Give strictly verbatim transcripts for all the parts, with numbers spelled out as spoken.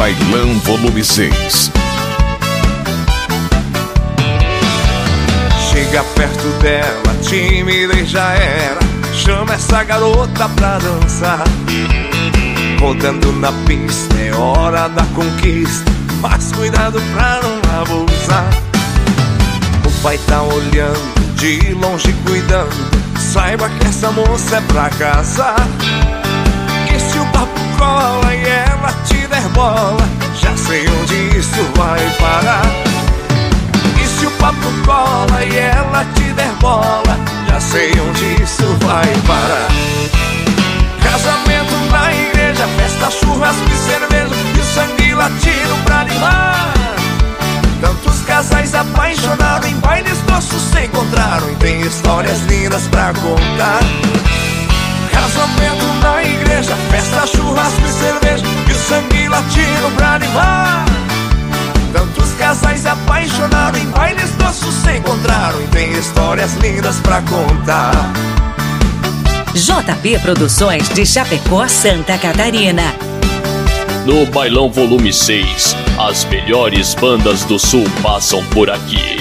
Bailão Volume seis. Chega perto dela, tímida e já era. Chama essa garota pra dançar. Rodando na pista, é hora da conquista. Mas cuidado pra não abusar. O pai tá olhando, de longe cuidando. Saiba que essa moça é pra casar. Que se o papo cola e ela te der bola, já sei onde isso vai parar. E se o papo cola e ela te der bola, já sei onde isso vai parar. Casamento na igreja, festa, churrasco e cerveja, e o sangue latino pra animar. Tantos casais apaixonados em bailes nossos se encontraram e tem histórias lindas pra contar. Casamento na igreja, festa, churrasco e cerveja, e o sangue latino pra animar. Tantos casais apaixonados em bailes nossos se encontraram e tem histórias lindas pra contar. J P Produções de Chapecó, Santa Catarina. No Bailão Volume seis, as melhores bandas do Sul passam por aqui.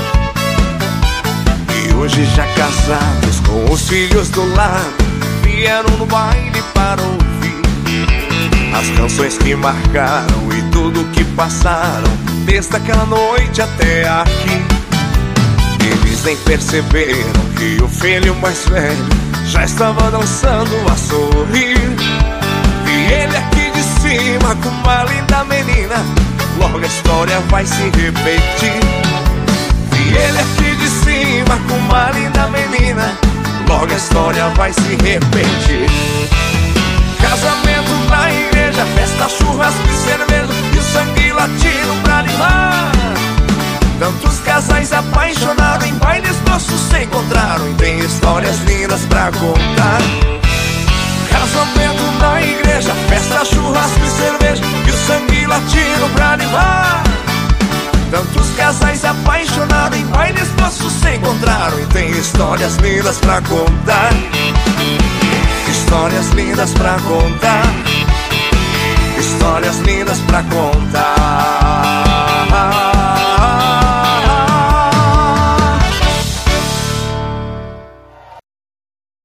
E hoje já casados com os filhos do lado, vieram no baile para ouvir as canções que marcaram e tudo que passaram desde aquela noite até aqui. Eles nem perceberam que o filho mais velho já estava dançando a sorrir. Vi ele aqui de cima com uma linda menina, logo a história vai se repetir. Vi ele aqui de cima com uma linda menina, logo a história vai se repetir. Casamento na igreja, festa, churrasco e cerveja, e o sangue latino pra animar. Tantos casais apaixonados em bailes nossos se encontraram e tem histórias lindas pra contar. Casamento na igreja, festa, churrasco e cerveja, e o sangue latino pra animar. Tantos casais apaixonados em bailes nossos se encontraram e tem histórias lindas pra contar. Histórias lindas pra contar. Histórias lindas pra contar.